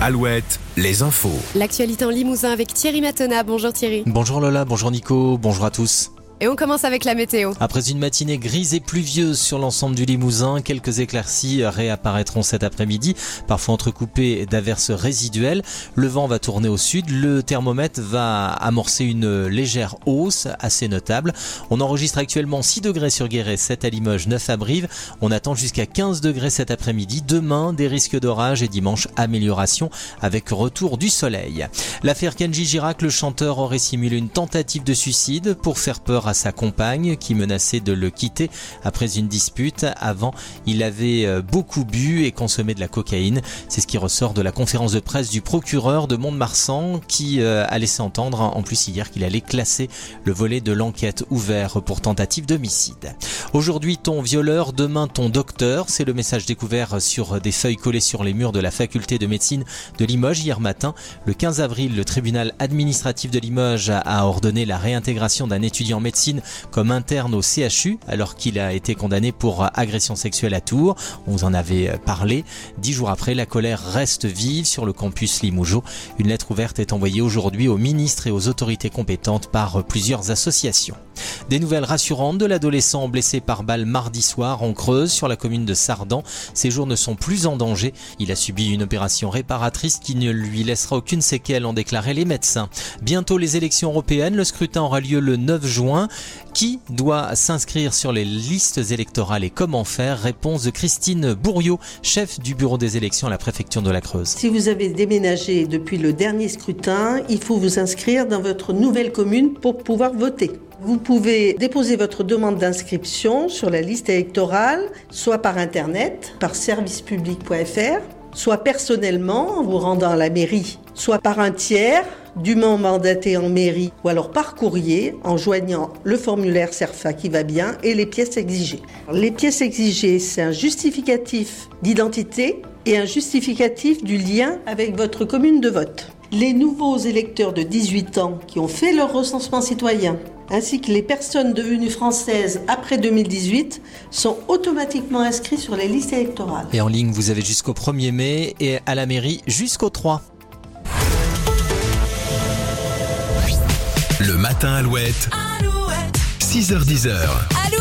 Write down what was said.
Alouette, les infos. L'actualité en Limousin avec Thierry Matona. Bonjour Thierry. Bonjour Lola, bonjour Nico, bonjour à tous. Et on commence avec la météo. Après une matinée grise et pluvieuse sur l'ensemble du Limousin, quelques éclaircies réapparaîtront cet après-midi, parfois entrecoupées d'averses résiduelles. Le vent va tourner au sud, le thermomètre va amorcer une légère hausse assez notable. On enregistre actuellement 6 degrés sur Guéret, 7 à Limoges, 9 à Brive. On attend jusqu'à 15 degrés cet après-midi. Demain, des risques d'orage et dimanche, amélioration avec retour du soleil. L'affaire Kenji Girac, le chanteur aurait simulé une tentative de suicide pour faire peur à sa compagne qui menaçait de le quitter après une dispute. Avant, il avait beaucoup bu et consommé de la cocaïne. C'est ce qui ressort de la conférence de presse du procureur de Mont-de-Marsan qui a laissé entendre en plus hier qu'il allait classer le volet de l'enquête ouvert pour tentative d'homicide. Aujourd'hui, ton violeur, demain ton docteur. C'est le message découvert sur des feuilles collées sur les murs de la faculté de médecine de Limoges hier matin. Le 15 avril, le tribunal administratif de Limoges a ordonné la réintégration d'un étudiant en médecine comme interne au CHU alors qu'il a été condamné pour agression sexuelle à Tours. On vous en avait parlé. 10 jours après, la colère reste vive sur le campus Limougeot. Une lettre ouverte est envoyée aujourd'hui aux ministres et aux autorités compétentes par plusieurs associations. Des nouvelles rassurantes de l'adolescent blessé par balle mardi soir en Creuse sur la commune de Sardan. Ses jours ne sont plus en danger. Il a subi une opération réparatrice qui ne lui laissera aucune séquelle, ont déclaré les médecins. Bientôt les élections européennes. Le scrutin aura lieu le 9 juin. Qui doit s'inscrire sur les listes électorales et comment faire? Réponse de Christine Bourriot, chef du bureau des élections à la préfecture de la Creuse. Si vous avez déménagé depuis le dernier scrutin, il faut vous inscrire dans votre nouvelle commune pour pouvoir voter. Vous pouvez déposer votre demande d'inscription sur la liste électorale, soit par internet, par servicepublic.fr, soit personnellement en vous rendant à la mairie, soit par un tiers dûment mandaté en mairie, ou alors par courrier en joignant le formulaire CERFA qui va bien et les pièces exigées. Les pièces exigées, c'est un justificatif d'identité et un justificatif du lien avec votre commune de vote. Les nouveaux électeurs de 18 ans qui ont fait leur recensement citoyen, ainsi que les personnes devenues françaises après 2018 sont automatiquement inscrits sur les listes électorales. Et en ligne, vous avez jusqu'au 1er mai et à la mairie jusqu'au 3. Le matin Alouette. 6h-10h. Alouette.